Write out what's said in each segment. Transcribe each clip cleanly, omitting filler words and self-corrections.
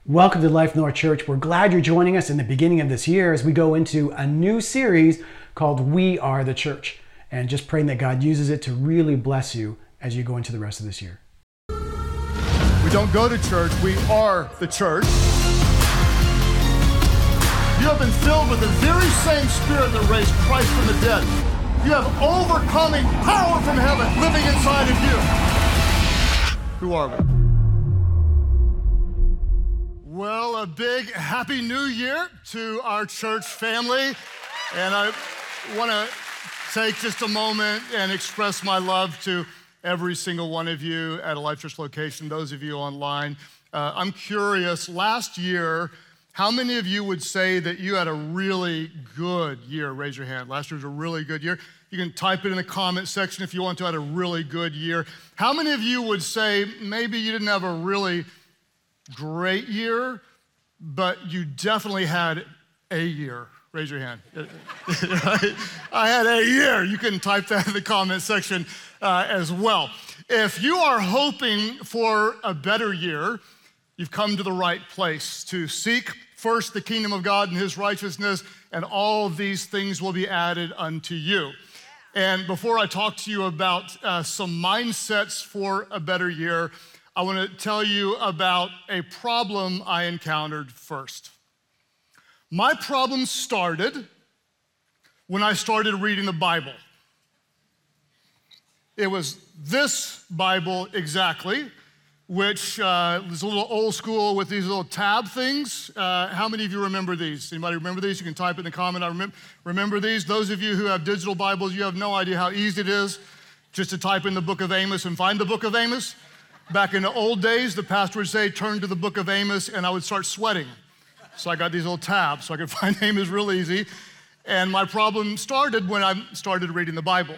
Welcome to Life North Church. We're glad you're joining us in the beginning of this year as we go into a new series called We Are the Church. And just praying that God uses it to really bless you as you go into the rest of this year. We don't go to church, we are the church. You have been filled with the very same Spirit that raised Christ from the dead. You have overcoming power from heaven living inside of you. Who are we? Well, a big happy new year to our church family. And I want to take just a moment and express my love to every single one of you at a Life Church location, those of you online. I'm curious, last year, how many of you would say that you had a really good year? Raise your hand. Last year was a really good year. You can type it in the comment section if you want to, had a really good year. How many of you would say maybe you didn't have a really great year, but you definitely had a year? Raise your hand. Right? I had a year. You can type that in the comment section as well. If you are hoping for a better year, you've come to the right place to seek first the kingdom of God and his righteousness, and all of these things will be added unto you. And before I talk to you about some mindsets for a better year, I want to tell you about a problem I encountered first. My problem started when I started reading the Bible. It was this Bible exactly, which is a little old school with these little tab things. How many of you remember these? Anybody remember these? You can type in the comment. I remember these. Those of you who have digital Bibles, you have no idea how easy it is just to type in the book of Amos and find the book of Amos. Back in the old days, the pastor would say, turn to the book of Amos, and I would start sweating. So I got these little tabs so I could find Amos real easy. And my problem started when I started reading the Bible.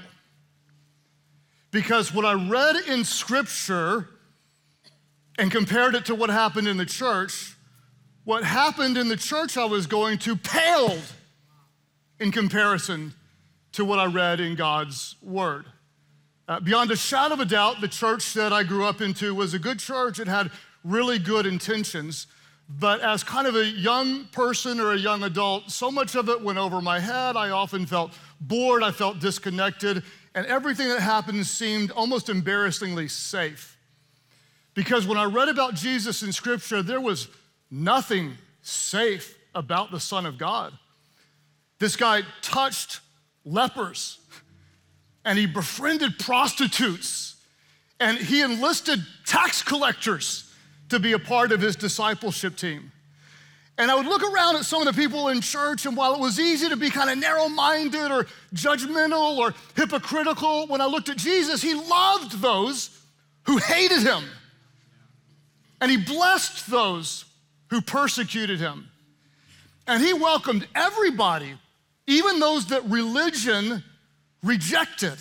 Because what I read in Scripture and compared it to what happened in the church, what happened in the church I was going to paled in comparison to what I read in God's Word. Beyond a shadow of a doubt, the church that I grew up into was a good church. It had really good intentions. But as kind of a young person or a young adult, so much of it went over my head. I often felt bored. I felt disconnected. And everything that happened seemed almost embarrassingly safe. Because when I read about Jesus in Scripture, there was nothing safe about the Son of God. This guy touched lepers, and he befriended prostitutes, and he enlisted tax collectors to be a part of his discipleship team. And I would look around at some of the people in church, and while it was easy to be kind of narrow-minded or judgmental or hypocritical, when I looked at Jesus, he loved those who hated him. And he blessed those who persecuted him. And he welcomed everybody, even those that religion rejected.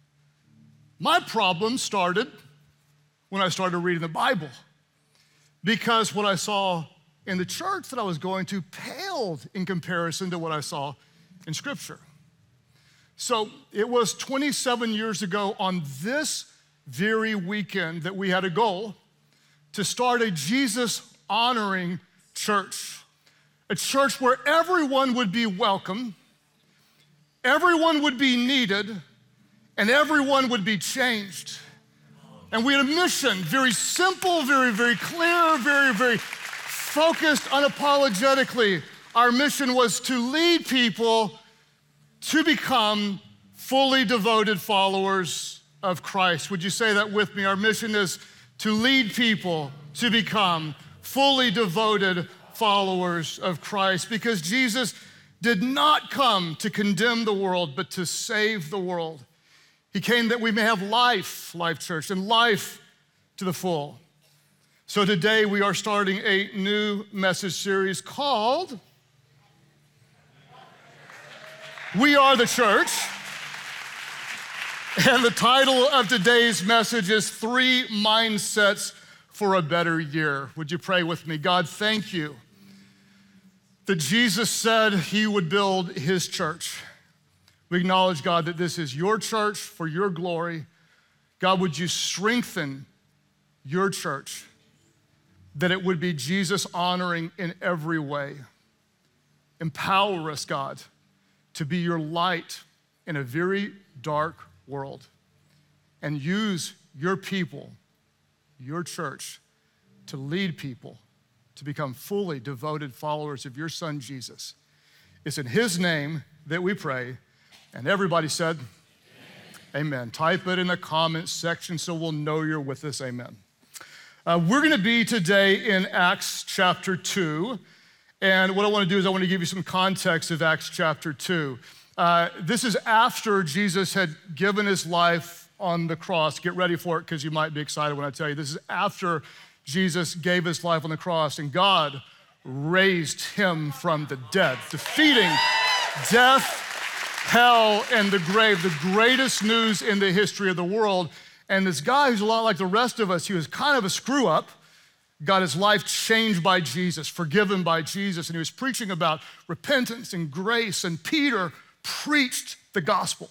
My problem started when I started reading the Bible, because what I saw in the church that I was going to paled in comparison to what I saw in Scripture. So it was 27 years ago on this very weekend that we had a goal to start a Jesus-honoring church, a church where everyone would be welcome, everyone would be needed, and everyone would be changed. And we had a mission, very simple, very, very clear, very, very focused unapologetically. Our mission was to lead people to become fully devoted followers of Christ. Would you say that with me? Our mission is to lead people to become fully devoted followers of Christ, because Jesus did not come to condemn the world, but to save the world. He came that we may have life, Life Church, and life to the full. So today we are starting a new message series called We Are the Church. And the title of today's message is 3 Mindsets for a Better Year. Would you pray with me? God, thank you that Jesus said he would build his church. We acknowledge, God, that this is your church for your glory. God, would you strengthen your church? that it would be Jesus honoring in every way. Empower us, God, to be your light in a very dark world, and use your people, your church, to lead people to become fully devoted followers of your Son, Jesus. It's in his name that we pray, and everybody said, amen. Type it in the comments section so we'll know you're with us, amen. We're gonna be today in Acts chapter 2, and what I wanna do is I wanna give you some context of Acts chapter 2. This is after Jesus had given his life on the cross. Get ready for it because you might be excited when I tell you. This is after Jesus gave his life on the cross and God raised him from the dead, defeating death, hell, and the grave, the greatest news in the history of the world. And this guy who's a lot like the rest of us, he was kind of a screw up, got his life changed by Jesus, forgiven by Jesus, and he was preaching about repentance and grace, and Peter preached the gospel.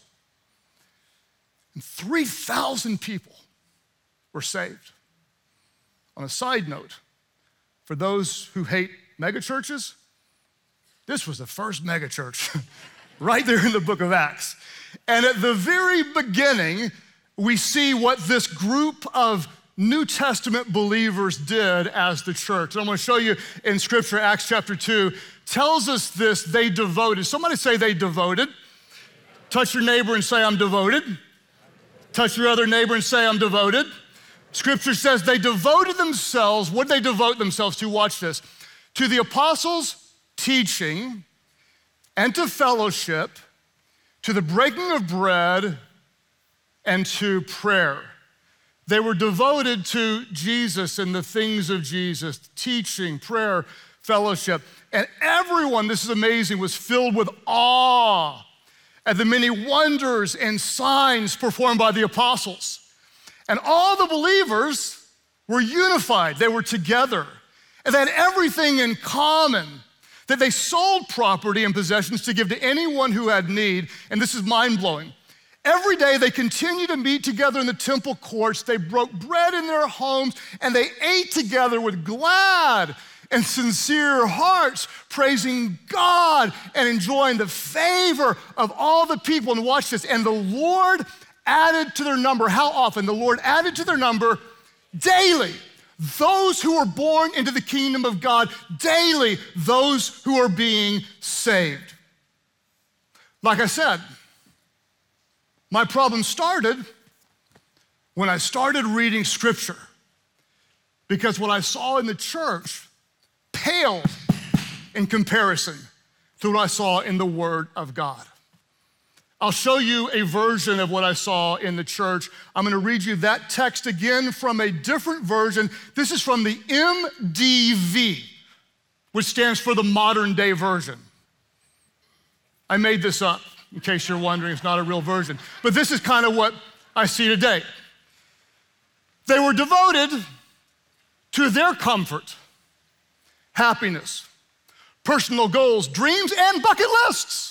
And 3,000 people were saved. On a side note, for those who hate megachurches, this was the first megachurch right there in the book of Acts. And at the very beginning, we see what this group of New Testament believers did as the church. And I'm gonna show you in scripture, Acts chapter 2, tells us this, they devoted. Somebody say they devoted. Touch your neighbor and say, I'm devoted. Touch your other neighbor and say, I'm devoted. Scripture says they devoted themselves. What did they devote themselves to? Watch this. To the apostles' teaching and to fellowship, to the breaking of bread and to prayer. They were devoted to Jesus and the things of Jesus, teaching, prayer, fellowship. And everyone, this is amazing, was filled with awe at the many wonders and signs performed by the apostles. And all the believers were unified. They were together. And they had everything in common, that they sold property and possessions to give to anyone who had need. And this is mind-blowing. Every day they continued to meet together in the temple courts. They broke bread in their homes, and they ate together with glad and sincere hearts, praising God and enjoying the favor of all the people. And watch this. And the Lord added to their number. How often? The Lord added to their number daily those who are born into the kingdom of God, daily those who are being saved. Like I said, my problem started when I started reading scripture, because what I saw in the church paled in comparison to what I saw in the Word of God. I'll show you a version of what I saw in the church. I'm gonna read you that text again from a different version. This is from the MDV, which stands for the modern day version. I made this up, in case you're wondering, it's not a real version. But this is kind of what I see today. They were devoted to their comfort, happiness, personal goals, dreams, and bucket lists.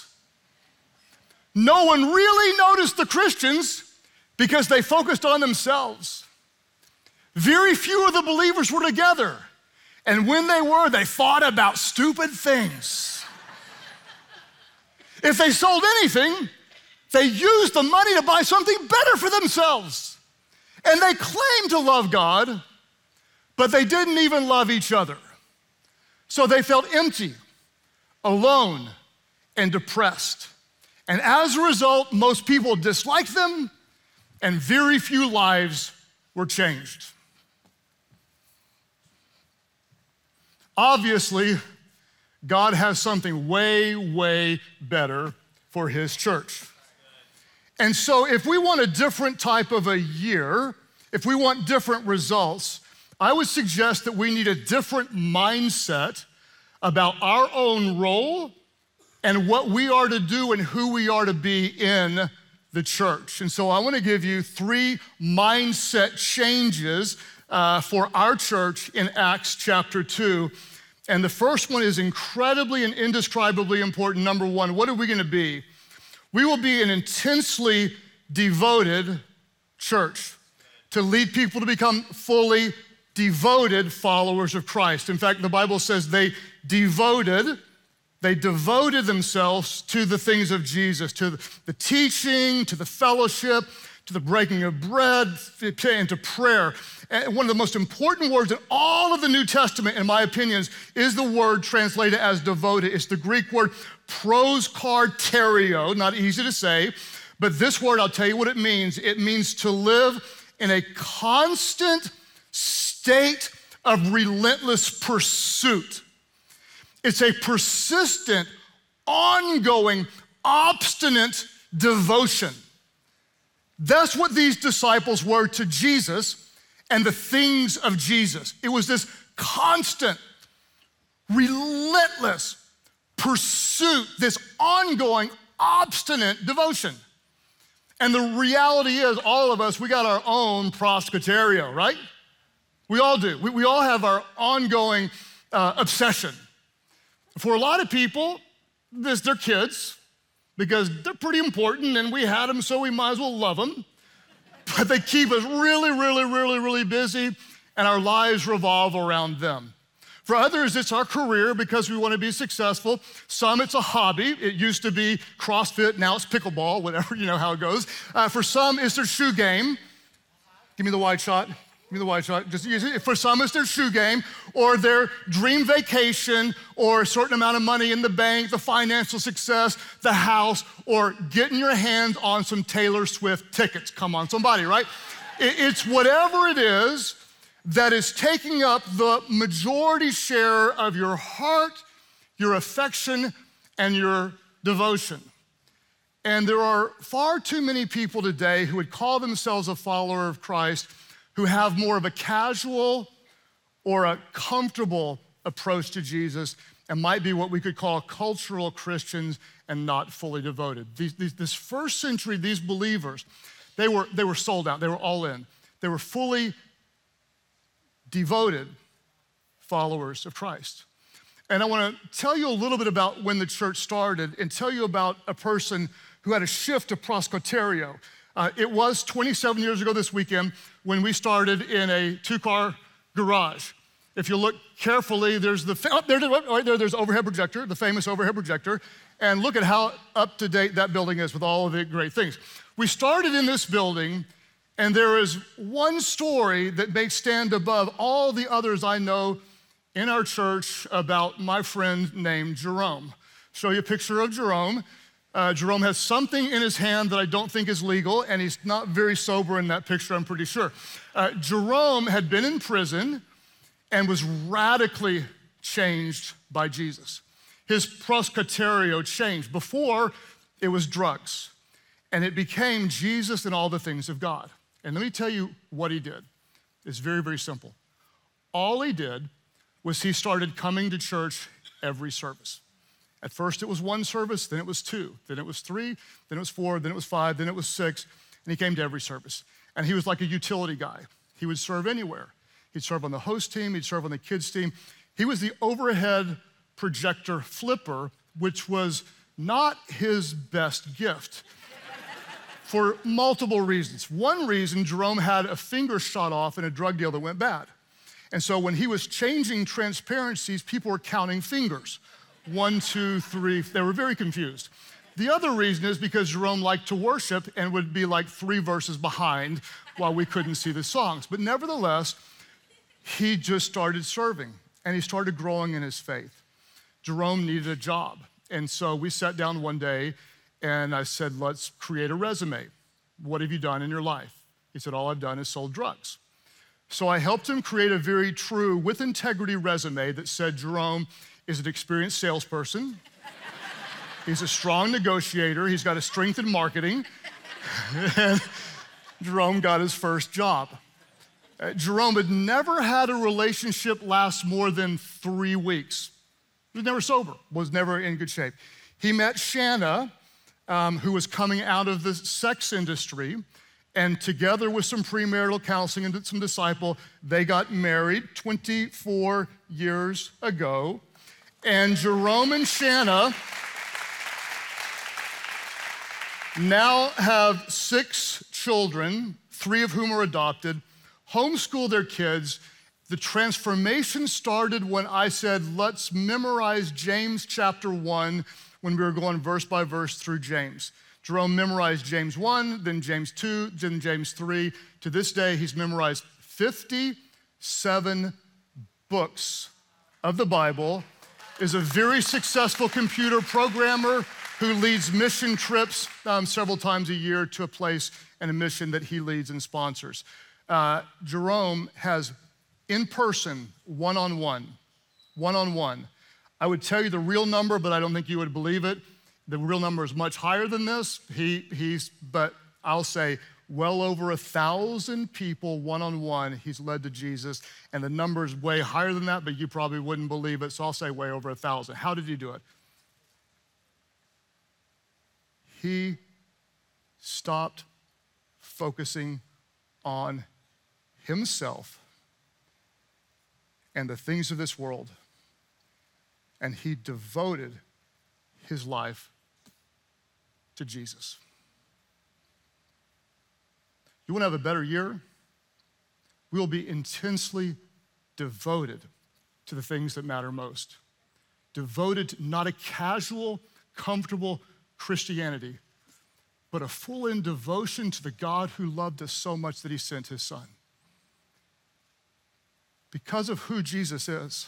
No one really noticed the Christians because they focused on themselves. Very few of the believers were together. And when they were, they fought about stupid things. If they sold anything, they used the money to buy something better for themselves. And they claimed to love God, but they didn't even love each other. So they felt empty, alone, and depressed. And as a result, most people disliked them, and very few lives were changed. Obviously, God has something way, way better for his church. And so if we want a different type of a year, if we want different results, I would suggest that we need a different mindset about our own role and what we are to do and who we are to be in the church. And so I want to give you 3 mindset changes for our church in Acts chapter 2. And the first one is incredibly and indescribably important. Number 1, what are we going to be? We will be an intensely devoted church to lead people to become fully devoted followers of Christ. In fact, the Bible says they devoted themselves to the things of Jesus, to the teaching, to the fellowship, to the breaking of bread, and to prayer. And one of the most important words in all of the New Testament, in my opinion, is the word translated as devoted. It's the Greek word proskarterio, not easy to say, but this word, I'll tell you what it means. It means to live in a constant state of relentless pursuit. It's a persistent, ongoing, obstinate devotion. That's what these disciples were to Jesus and the things of Jesus. It was this constant, relentless pursuit, this ongoing, obstinate devotion. And the reality is, all of us, we got our own proskarterio, right? We all do. We all have our ongoing obsession. For a lot of people, this their kids, because they're pretty important and we had them, so we might as well love them. But they keep us really, really, really, really busy, and our lives revolve around them. For others, it's our career because we want to be successful. Some, it's a hobby. It used to be CrossFit, now it's pickleball, whatever, you know how it goes. For some, it's their shoe game. Give me the wide shot. Give me the wide shot. Just use it. For some, it's their shoe game or their dream vacation or a certain amount of money in the bank, the financial success, the house, or getting your hands on some Taylor Swift tickets. Come on, somebody, right? It's whatever it is that is taking up the majority share of your heart, your affection, and your devotion. And there are far too many people today who would call themselves a follower of Christ who have more of a casual or a comfortable approach to Jesus and might be what we could call cultural Christians and not fully devoted. This first century, these believers, they were sold out. They were all in. They were fully devoted followers of Christ. And I want to tell you a little bit about when the church started and tell you about a person who had a shift to proskarterio. It was 27 years ago this weekend when we started in a two-car garage. If you look carefully, there's there's overhead projector, the famous overhead projector, and look at how up-to-date that building is with all of the great things. We started in this building, and there is one story that may stand above all the others I know in our church about my friend named Jerome. Show you a picture of Jerome. Jerome has something in his hand that I don't think is legal, and he's not very sober in that picture, I'm pretty sure. Jerome had been in prison and was radically changed by Jesus. His proskarterio changed. Before, it was drugs, and it became Jesus and all the things of God. And let me tell you what he did. It's very, very simple. All he did was he started coming to church every service. At first it was one service, then it was two, then it was three, then it was four, then it was five, then it was six, and he came to every service. And he was like a utility guy. He would serve anywhere. He'd serve on the host team, he'd serve on the kids team. He was the overhead projector flipper, which was not his best gift for multiple reasons. One reason, Jerome had a finger shot off in a drug deal that went bad. And so when he was changing transparencies, people were counting fingers. 1, 2, 3, they were very confused. The other reason is because Jerome liked to worship and would be like 3 verses behind while we couldn't see the songs. But nevertheless, he just started serving and he started growing in his faith. Jerome needed a job. And so we sat down one day and I said, let's create a resume. What have you done in your life? He said, all I've done is sold drugs. So I helped him create a very true, with integrity resume that said Jerome is an experienced salesperson. He's a strong negotiator. He's got a strength in marketing. And Jerome got his first job. Jerome had never had a relationship last more than 3 weeks. He was never sober, was never in good shape. He met Shanna, who was coming out of the sex industry, and together with some premarital counseling and some disciple, they got married 24 years ago. And Jerome and Shanna now have 6 children, 3 of whom are adopted, homeschool their kids, The transformation started when I said, let's memorize James chapter 1 when we were going verse by verse through James. Jerome memorized James 1, then James 2, then James 3. To this day, he's memorized 57 books of the Bible, is a very successful computer programmer who leads mission trips several times a year to a place and a mission that he leads and sponsors. Jerome has in-person, one-on-one. I would tell you the real number, but I don't think you would believe it. The real number is much higher than this. But I'll say well over 1,000 people one-on-one he's led to Jesus, and the number is way higher than that, but you probably wouldn't believe it, so I'll say way over 1,000. How did he do it? He stopped focusing on himself and the things of this world, and he devoted his life to Jesus. You want to have a better year? We will be intensely devoted to the things that matter most. Devoted to not a casual, comfortable Christianity, but a full-in devotion to the God who loved us so much that he sent his son. Because of who Jesus is,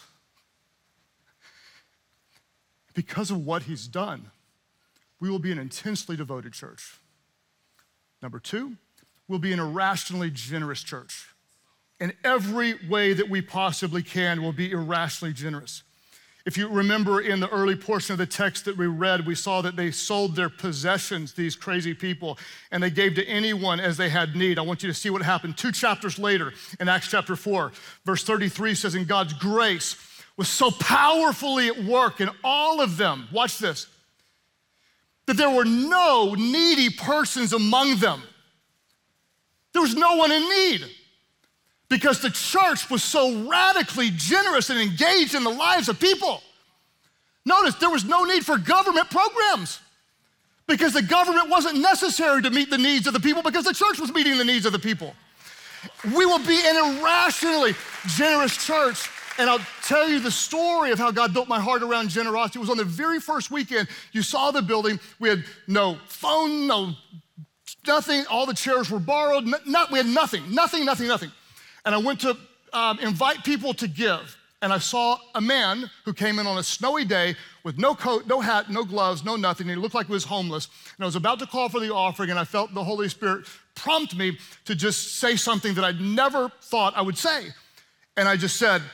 because of what he's done, we will be an intensely devoted church. Number two, we'll be an irrationally generous church. In every way that we possibly can, we'll be irrationally generous. If you remember in the early portion of the text that we read, we saw that they sold their possessions, these crazy people, and they gave to anyone as they had need. I want you to see what happened 2 chapters later in Acts chapter 4. Verse 33 says, "And God's grace was so powerfully at work in all of them," watch this, "that there were no needy persons among them." There was no one in need because the church was so radically generous and engaged in the lives of people. Notice there was no need for government programs because the government wasn't necessary to meet the needs of the people because the church was meeting the needs of the people. We will be an irrationally generous church. And I'll tell you the story of how God built my heart around generosity. It was on the very first weekend. You saw the building. We had no phone, nothing. All the chairs were borrowed. We had nothing. And I went to invite people to give. And I saw a man who came in on a snowy day with no coat, no hat, no gloves, no nothing. And he looked like he was homeless. And I was about to call for the offering, and I felt the Holy Spirit prompt me to just say something that I'd never thought I would say. And I just said,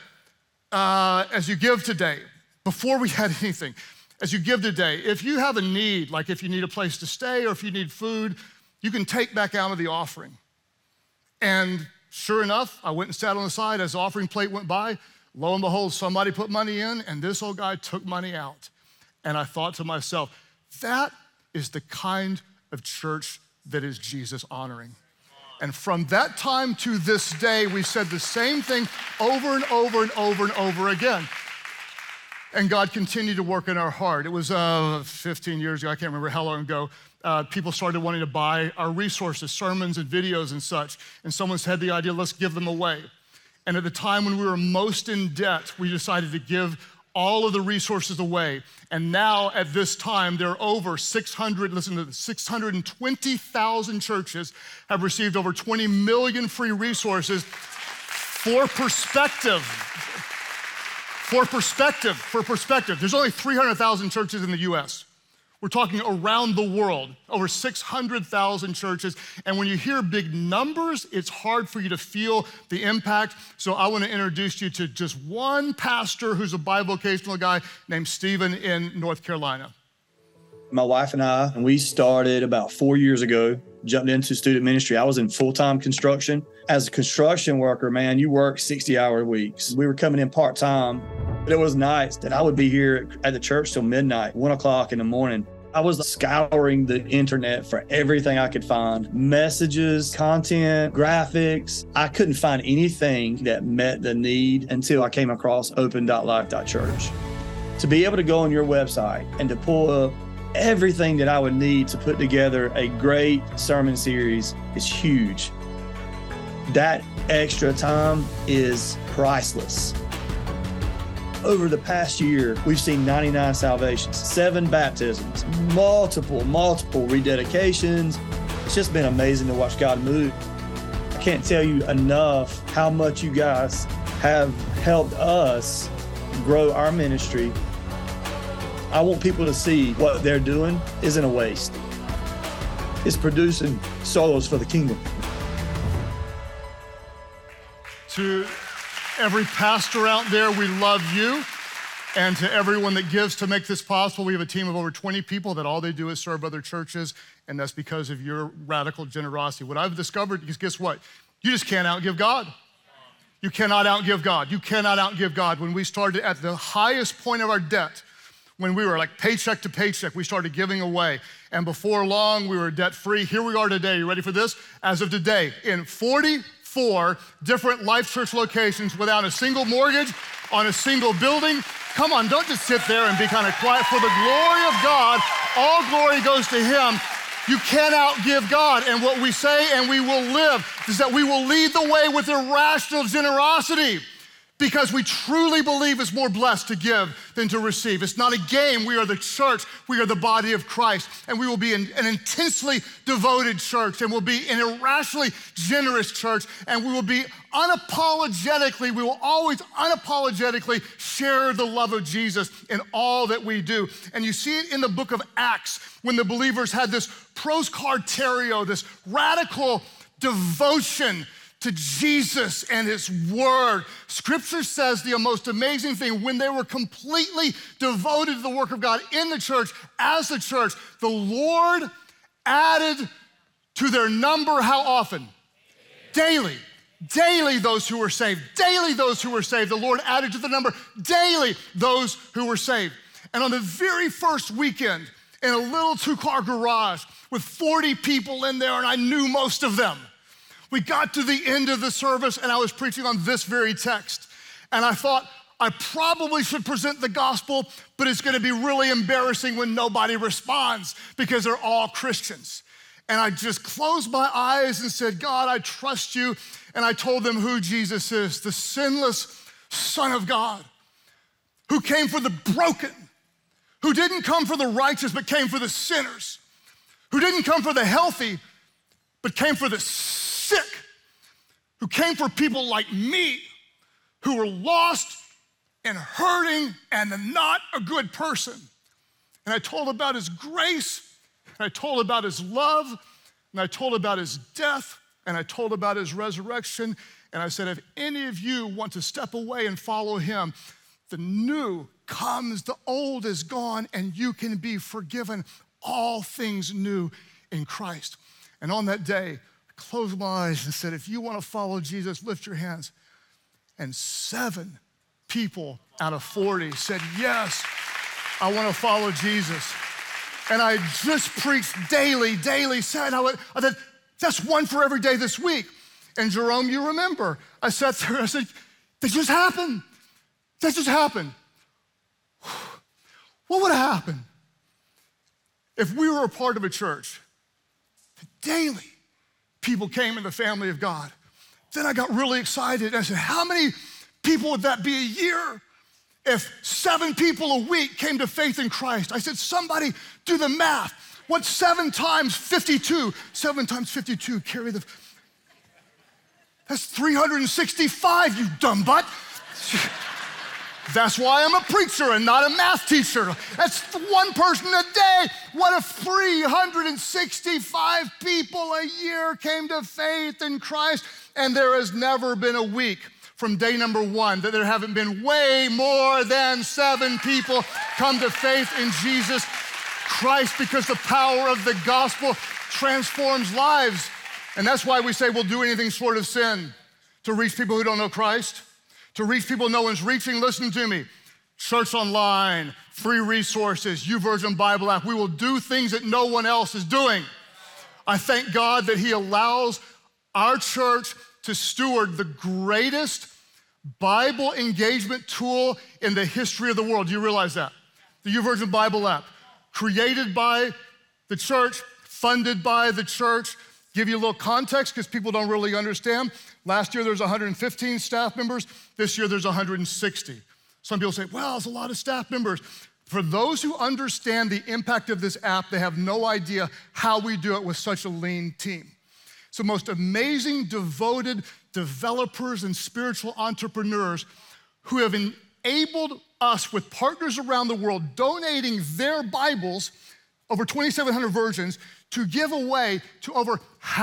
as you give today, before we had anything, as you give today, if you have a need, like if you need a place to stay or if you need food, you can take back out of the offering. And sure enough, I went and sat on the side as the offering plate went by. Lo and behold, somebody put money in, and this old guy took money out. And I thought to myself, that is the kind of church that is Jesus honoring. And from that time to this day, we said the same thing over and over and over and over again. And God continued to work in our heart. It was 15 years ago, I can't remember how long ago, people started wanting to buy our resources, sermons and videos and such. And someone had the idea, let's give them away. And at the time when we were most in debt, we decided to give all of the resources away. And now at this time, there are over 620,000 churches have received over 20 million free resources. For perspective, there's only 300,000 churches in the US. We're talking around the world, over 600,000 churches. And when you hear big numbers, it's hard for you to feel the impact. So I want to introduce you to just one pastor who's a bivocational guy named Stephen in North Carolina. My wife and I, we started about 4 years ago, jumped into student ministry. I was in full-time construction. As a construction worker, man, you work 60-hour weeks. We were coming in part-time. But it was nights that I would be here at the church till midnight, 1 o'clock in the morning. I was scouring the internet for everything I could find. Messages, content, graphics. I couldn't find anything that met the need until I came across open.life.church. To be able to go on your website and to pull up everything that I would need to put together a great sermon series is huge. That extra time is priceless. Over the past year, we've seen 99 salvations, 7 baptisms, multiple rededications. It's just been amazing to watch God move. I can't tell you enough how much you guys have helped us grow our ministry. I want people to see what they're doing isn't a waste. It's producing souls for the kingdom. To every pastor out there, we love you. And to everyone that gives to make this possible, we have a team of over 20 people that all they do is serve other churches, and that's because of your radical generosity. What I've discovered is, guess what? You just can't outgive God. You cannot outgive God. You cannot outgive God. When we started at the highest point of our debt, when we were like paycheck to paycheck, we started giving away. And before long, we were debt-free. Here we are today. You ready for this? As of today, in 44 different Life Church locations without a single mortgage on a single building. Come on, don't just sit there and be kind of quiet. For the glory of God, all glory goes to Him. You can't outgive God. And what we say, and we will live, is that we will lead the way with irrational generosity, because we truly believe it's more blessed to give than to receive. It's not a game. We are the church. We are the body of Christ. And we will be an intensely devoted church, and we'll be an irrationally generous church, and we will be we will always unapologetically share the love of Jesus in all that we do. And you see it in the book of Acts when the believers had this proskarterio, this radical devotion to Jesus and His word. Scripture says the most amazing thing: when they were completely devoted to the work of God in the church, as the church, the Lord added to their number how often? Daily. Daily those who were saved. Daily those who were saved. The Lord added to the number daily those who were saved. And on the very first weekend, in a little 2-car garage with 40 people in there, and I knew most of them, we got to the end of the service, and I was preaching on this very text. And I thought, I probably should present the gospel, but it's gonna be really embarrassing when nobody responds because they're all Christians. And I just closed my eyes and said, God, I trust you. And I told them who Jesus is, the sinless Son of God, who came for the broken, who didn't come for the righteous, but came for the sinners, who didn't come for the healthy, but came for the sick, who came for people like me, who were lost and hurting and not a good person. And I told about His grace, and I told about His love, and I told about His death, and I told about His resurrection. And I said, if any of you want to step away and follow Him, the new comes, the old is gone, and you can be forgiven. All things new in Christ. And on that day, I closed my eyes and said, if you want to follow Jesus, lift your hands. And 7 people out of 40 said, yes, I want to follow Jesus. And I just preached daily, said, I said, that's one for every day this week. And Jerome, you remember, I sat there and I said, that just happened. That just happened. What would have happened if we were a part of a church that daily people came in the family of God? Then I got really excited. I said, how many people would that be a year if 7 people a week came to faith in Christ? I said, somebody do the math. What's 7 times 52? 7 times 52, carry the, that's 365, you dumb butt. That's why I'm a preacher and not a math teacher. That's one person a day. What if 365 people a year came to faith in Christ? And there has never been a week from day number 1 that there haven't been way more than 7 people come to faith in Jesus Christ, because the power of the gospel transforms lives. And that's why we say we'll do anything short of sin to reach people who don't know Christ, to reach people no one's reaching. Listen to me. Church Online, free resources, YouVersion Bible app. We will do things that no one else is doing. I thank God that He allows our church to steward the greatest Bible engagement tool in the history of the world. Do you realize that? The YouVersion Bible app, created by the church, funded by the church, Give you a little context because people don't really understand. Last year there was 115 staff members. This year there's 160. Some people say, well, it's a lot of staff members. For those who understand the impact of this app, they have no idea how we do it with such a lean team. It's the most amazing, devoted developers and spiritual entrepreneurs who have enabled us with partners around the world donating their Bibles, over 2,700 versions, to give away to over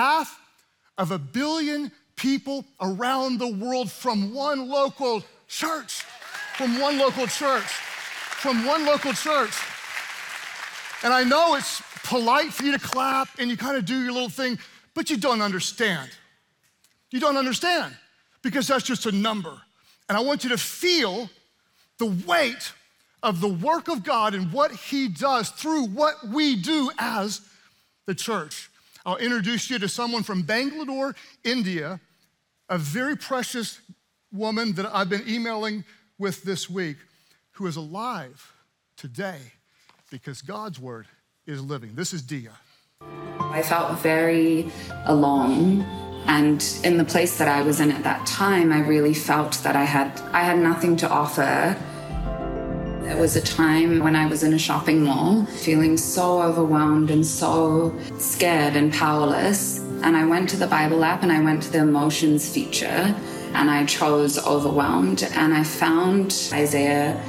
500 million people around the world from one local church. From one local church. From one local church. And I know it's polite for you to clap and you kind of do your little thing, but you don't understand. You don't understand because that's just a number. And I want you to feel the weight of the work of God and what He does through what we do as the church. I'll introduce you to someone from Bangalore, India, a very precious woman that I've been emailing with this week, who is alive today because God's word is living. This is Dia. I felt very alone, and in the place that I was in at that time, I really felt that I had nothing to offer. There was a time when I was in a shopping mall, feeling so overwhelmed and so scared and powerless, and I went to the Bible app and I went to the emotions feature, and I chose overwhelmed, and I found Isaiah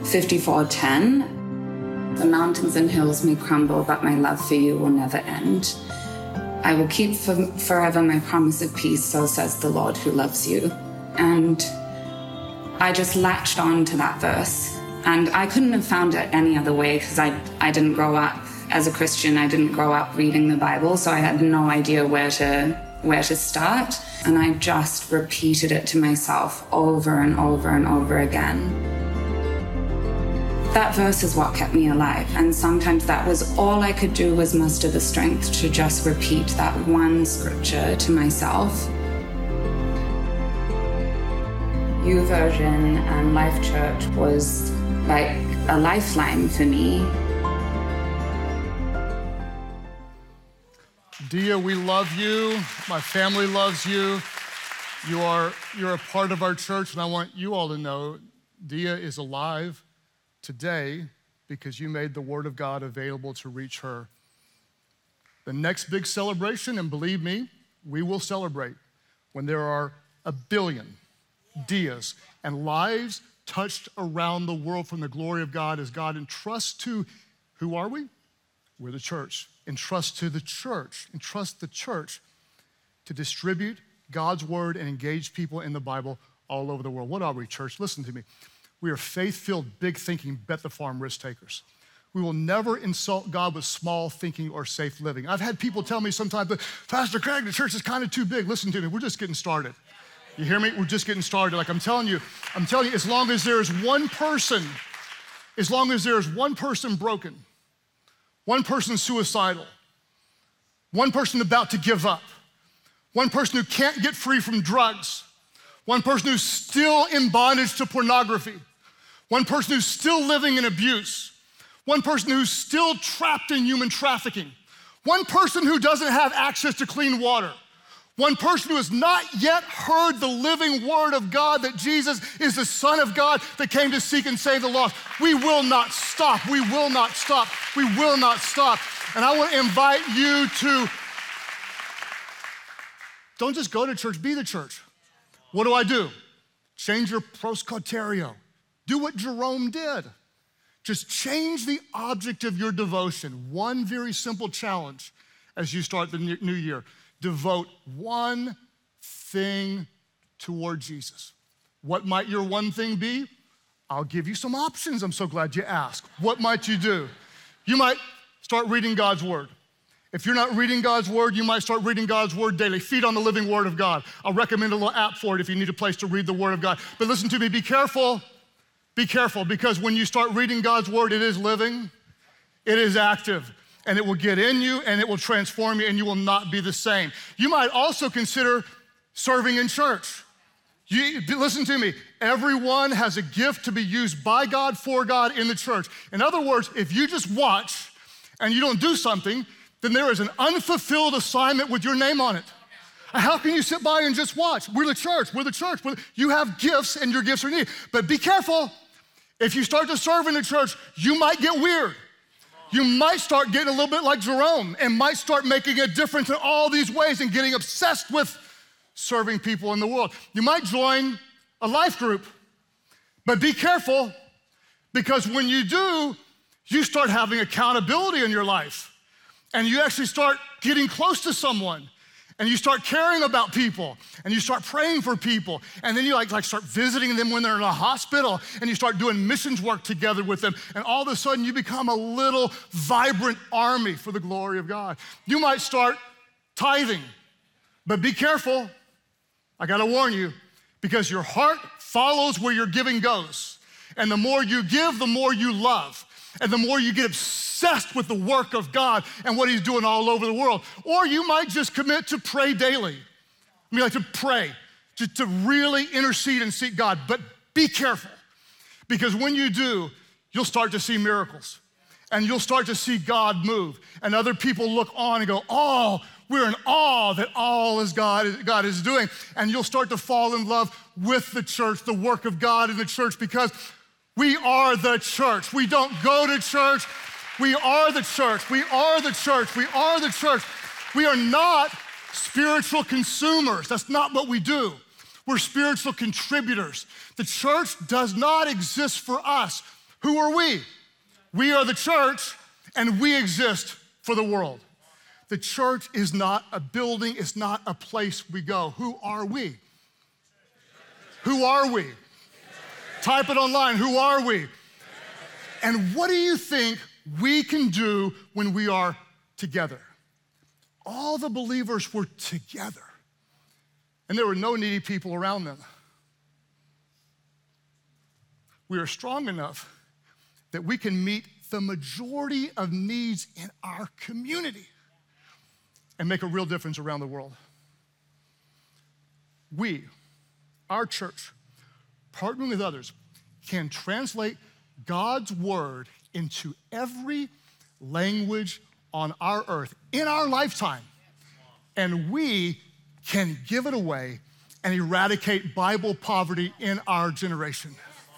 54:10. The mountains and hills may crumble, but my love for you will never end. I will keep forever my promise of peace, so says the Lord who loves you. And I just latched on to that verse. And I couldn't have found it any other way because I didn't grow up as a Christian. I didn't grow up reading the Bible, so I had no idea where to start. And I just repeated it to myself over and over and over again. That verse is what kept me alive, and sometimes that was all I could do was muster the strength to just repeat that one scripture to myself. YouVersion and Life Church was like a lifeline for me. Dia, we love you. My family loves you. You're a part of our church, and I want you all to know Dia is alive today because you made the Word of God available to reach her. The next big celebration, and believe me, we will celebrate when there are 1 billion Dias and lives touched around the world from the glory of God as God entrusts to, who are we? We're the church. Entrust the church to distribute God's Word and engage people in the Bible all over the world. What are we, church? Listen to me. We are faith-filled, big-thinking, bet-the-farm risk takers. We will never insult God with small thinking or safe living. I've had people tell me sometimes, Pastor Craig, the church is kind of too big. Listen to me, we're just getting started. You hear me? We're just getting started. Like I'm telling you, as long as there's one person broken, one person suicidal, one person about to give up, one person who can't get free from drugs, one person who's still in bondage to pornography, one person who's still living in abuse, one person who's still trapped in human trafficking, one person who doesn't have access to clean water, one person who has not yet heard the living word of God that Jesus is the Son of God that came to seek and save the lost. We will not stop. We will not stop. We will not stop. And I want to invite you to don't just go to church, be the church. What do? Change your proscoterio. Do what Jerome did. Just change the object of your devotion. One very simple challenge as you start the new year. Devote one thing toward Jesus. What might your one thing be? I'll give you some options. I'm so glad you asked. What might you do? You might start reading God's Word. If you're not reading God's Word, you might start reading God's Word daily. Feed on the living Word of God. I'll recommend a little app for it if you need a place to read the Word of God. But listen to me, be careful. Be careful, because when you start reading God's Word, it is living, it is active, and it will get in you, and it will transform you, and you will not be the same. You might also consider serving in church. Listen to me, everyone has a gift to be used by God, for God, in the church. In other words, if you just watch and you don't do something, then there is an unfulfilled assignment with your name on it. How can you sit by and just watch? We're the church. You have gifts and your gifts are needed. But be careful. If you start to serve in the church, you might get weird. You might start getting a little bit like Jerome and might start making a difference in all these ways and getting obsessed with serving people in the world. You might join a life group, but be careful, because when you do, you start having accountability in your life and you actually start getting close to someone and you start caring about people and you start praying for people, and then you like start visiting them when they're in a hospital and you start doing missions work together with them, and all of a sudden you become a little vibrant army for the glory of God. You might start tithing, but be careful. I gotta warn you, because your heart follows where your giving goes. And the more you give, the more you love. And the more you get obsessed with the work of God and what he's doing all over the world. Or you might just commit to pray daily. I mean, like to pray, to really intercede and seek God. But be careful, because when you do, you'll start to see miracles. And you'll start to see God move. And other people look on and go, oh, we're in awe that all is God is doing. And you'll start to fall in love with the church, the work of God in the church, because we are the church. We don't go to church. We are the church. We are the church. We are the church. We are not spiritual consumers. That's not what we do. We're spiritual contributors. The church does not exist for us. Who are we? We are the church, and we exist for the world. The church is not a building. It's not a place we go. Who are we? Who are we? Type it online. Who are we? And what do you think we can do when we are together? All the believers were together, and there were no needy people around them. We are strong enough that we can meet the majority of needs in our community and make a real difference around the world. We, our church, partnering with others, can translate God's word into every language on our earth in our lifetime. And we can give it away and eradicate Bible poverty in our generation.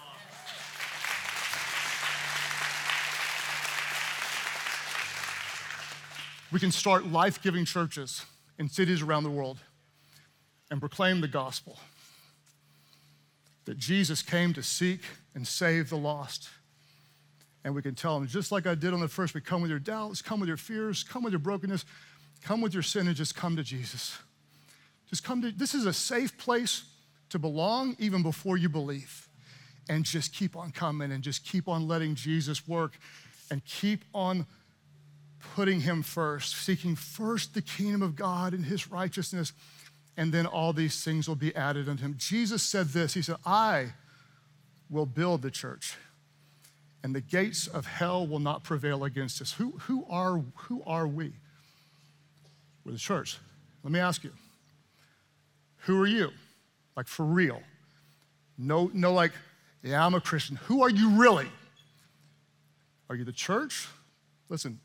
We can start life-giving churches in cities around the world and proclaim the gospel that Jesus came to seek and save the lost. And we can tell them, just like I did on the first week, come with your doubts, come with your fears, come with your brokenness, come with your sin, and just come to Jesus. Just come to, this is a safe place to belong even before you believe. And just keep on coming and just keep on letting Jesus work and keep on putting him first, seeking first the kingdom of God and his righteousness, and then all these things will be added unto him. Jesus said this, he said, I will build the church, and the gates of hell will not prevail against us. Who are we? We're the church. Let me ask you, who are you? Like for real. No, like, yeah, I'm a Christian. Who are you really? Are you the church? Listen.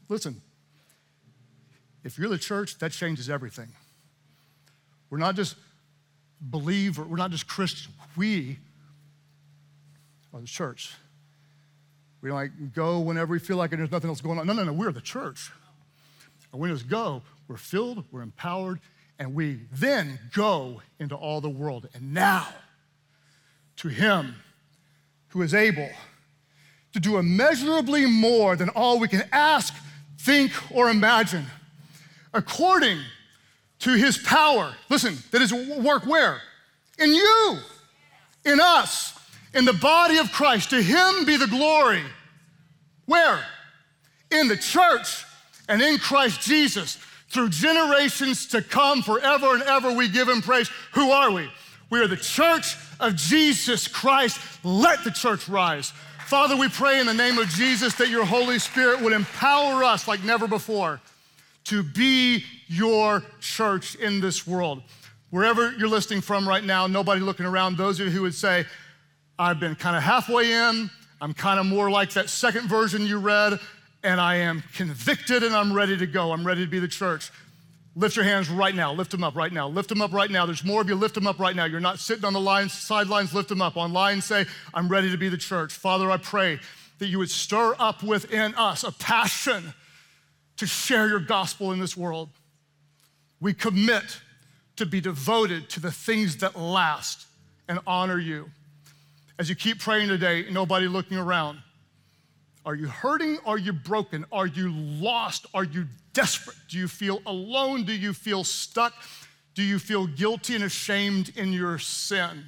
If you're the church, that changes everything. We're not just believers, we're not just Christians. We are the church. We don't like go whenever we feel like there's nothing else going on. No, we're the church. And when we just go, we're filled, we're empowered, and we then go into all the world. And now, to him who is able to do immeasurably more than all we can ask, think, or imagine, according to his power, listen, that is work where? In you, in us, in the body of Christ. To him be the glory. Where? In the church and in Christ Jesus, through generations to come, forever and ever we give him praise. Who are we? We are the church of Jesus Christ. Let the church rise. Father, we pray in the name of Jesus that your Holy Spirit would empower us like never before to be your church in this world. Wherever you're listening from right now, nobody looking around, those of you who would say, I've been kind of halfway in, I'm kind of more like that second version you read, and I am convicted and I'm ready to go. I'm ready to be the church. Lift your hands right now. Lift them up right now. Lift them up right now. There's more of you. Lift them up right now. You're not sitting on the sidelines. Lift them up. Online, say, I'm ready to be the church. Father, I pray that you would stir up within us a passion to share your gospel in this world. We commit to be devoted to the things that last and honor you. As you keep praying today, nobody looking around. Are you hurting? Are you broken? Are you lost? Are you desperate? Do you feel alone? Do you feel stuck? Do you feel guilty and ashamed in your sin?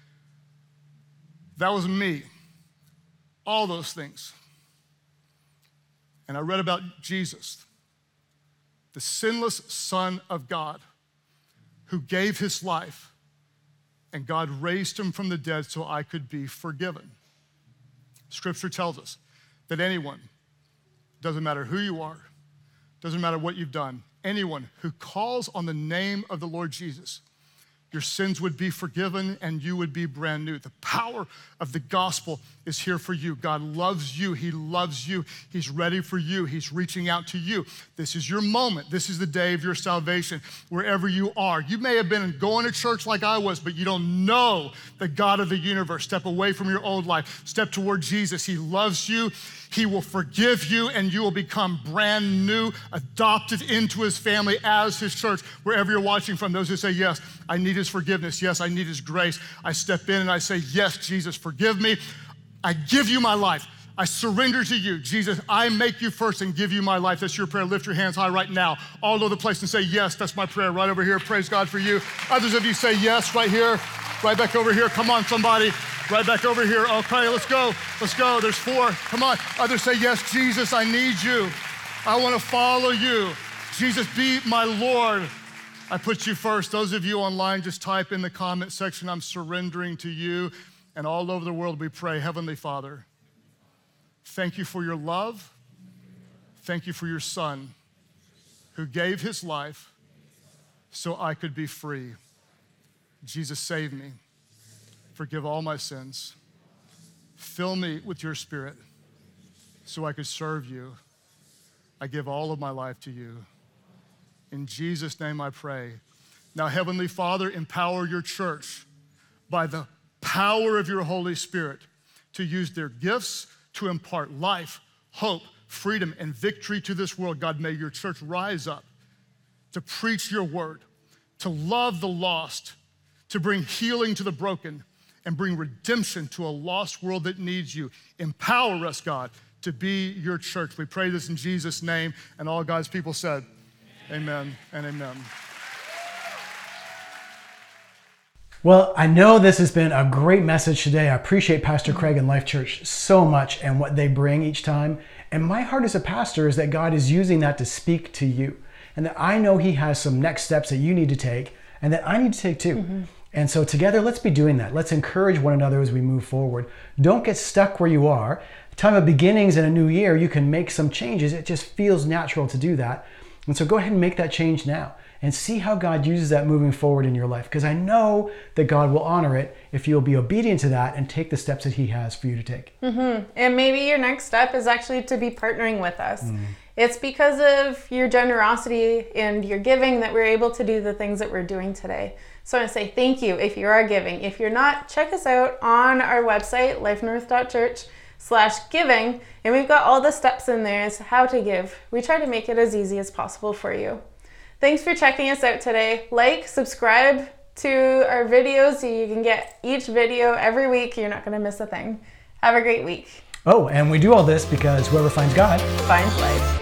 That was me. All those things. And I read about Jesus, the sinless Son of God, who gave his life, and God raised him from the dead so I could be forgiven. Scripture tells us that anyone, doesn't matter who you are, doesn't matter what you've done, anyone who calls on the name of the Lord Jesus, your sins would be forgiven and you would be brand new. The power of the gospel is here for you. God loves you. He loves you. He's ready for you. He's reaching out to you. This is your moment. This is the day of your salvation, wherever you are. You may have been going to church like I was, but you don't know the God of the universe. Step away from your old life. Step toward Jesus. He loves you. He will forgive you, and you will become brand new, adopted into his family as his church. Wherever you're watching from, those who say, yes, I need his forgiveness. Yes, I need his grace. I step in and I say, yes, Jesus, forgive me. I give you my life. I surrender to you. Jesus, I make you first and give you my life. That's your prayer. Lift your hands high right now, all over the place, and say, yes, that's my prayer right over here. Praise God for you. Others of you say yes right here, right back over here. Come on, somebody. Right back over here. Okay, let's go. Let's go. There's 4. Come on. Others say, yes, Jesus, I need you. I want to follow you. Jesus, be my Lord. I put you first. Those of you online, just type in the comment section, I'm surrendering to you. And all over the world, we pray, Heavenly Father, thank you for your love. Thank you for your Son who gave his life so I could be free. Jesus, save me. Forgive all my sins. Fill me with your Spirit so I could serve you. I give all of my life to you. In Jesus' name I pray. Now, Heavenly Father, empower your church by the power of your Holy Spirit to use their gifts to impart life, hope, freedom, and victory to this world. God, may your church rise up to preach your word, to love the lost, to bring healing to the broken, and bring redemption to a lost world that needs you. Empower us, God, to be your church. We pray this in Jesus' name, and all God's people said, amen and amen. Well, I know this has been a great message today. I appreciate Pastor Craig and Life Church so much and what they bring each time. And my heart as a pastor is that God is using that to speak to you, and that I know he has some next steps that you need to take and that I need to take too. Mm-hmm. And so together, let's be doing that. Let's encourage one another as we move forward. Don't get stuck where you are. Time of beginnings in a new year, you can make some changes. It just feels natural to do that. And so go ahead and make that change now and see how God uses that moving forward in your life. Because I know that God will honor it if you'll be obedient to that and take the steps that he has for you to take. Mm-hmm. And maybe your next step is actually to be partnering with us. It's because of your generosity and your giving that we're able to do the things that we're doing today. So I want to say thank you if you are giving. If you're not, check us out on our website, lifenorth.church/giving, and we've got all the steps in there as to how to give. We try to make it as easy as possible for you. Thanks for checking us out today. Like, subscribe to our videos so you can get each video every week. You're not going to miss a thing. Have a great week. Oh, and we do all this because whoever finds God finds life.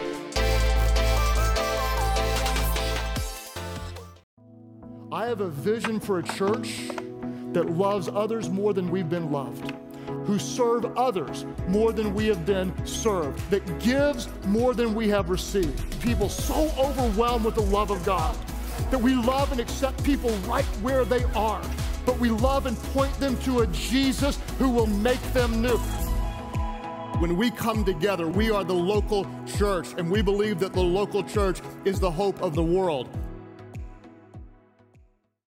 I have a vision for a church that loves others more than we've been loved, who serve others more than we have been served, that gives more than we have received. People so overwhelmed with the love of God that we love and accept people right where they are, but we love and point them to a Jesus who will make them new. When we come together, we are the local church, and we believe that the local church is the hope of the world.